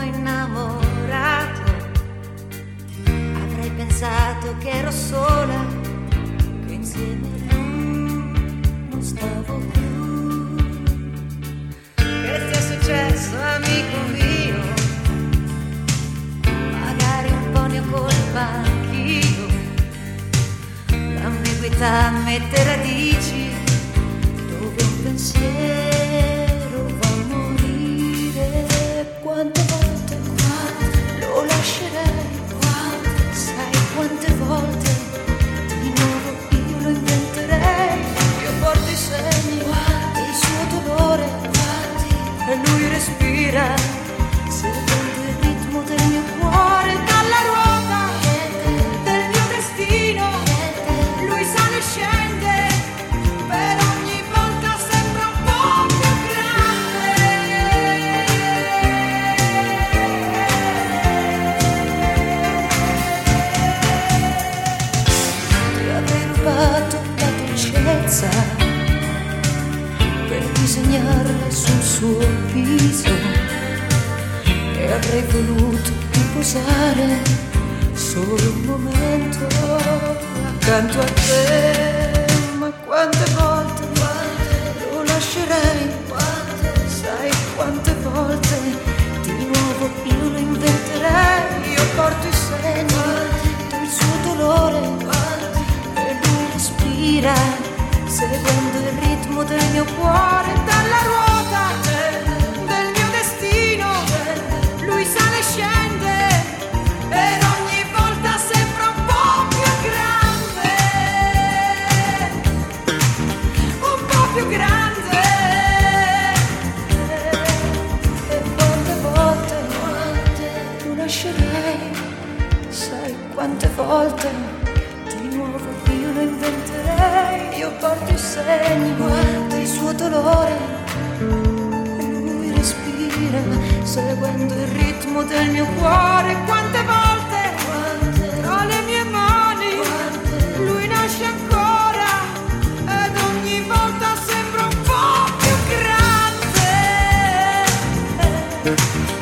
innamorato, avrei pensato che ero sola, che insieme a lui non stavo più. Che ti è successo, amico mio? Magari un po' ne ho colpa anch'io. L'ambiguità mette radici dove un pensiero va a morire. Quante volte lo lascerei, sai quante volte di nuovo io lo inventerei. Io porto i segni del suo dolore e lui respira seguendo il ritmo del mio cuore. Dalla ruota del mio destino lui sale e scende, per ogni volta sembra un po' più grande. Ti avrei rubato la dolcezza per disegnarla sul suo viso e avrei voluto riposare solo un momento accanto a te. Ma quante volte lo lascerei, sai quante volte di nuovo io lo inventerei. Io porto i segni del suo dolore e lui respira seguendo il ritmo del mio cuore. Dalla ruota del mio destino lui sale e scende, per ogni volta sembra un po' più grande, un po' più grande. E quante volte lo lascerei, sai quante volte di nuovo io lo inventerei. Io porto i segni del suo dolore e lui respira seguendo il ritmo del mio cuore. Quante volte tra le mie mani lui nasce ancora ed ogni volta sembra un po' più grande.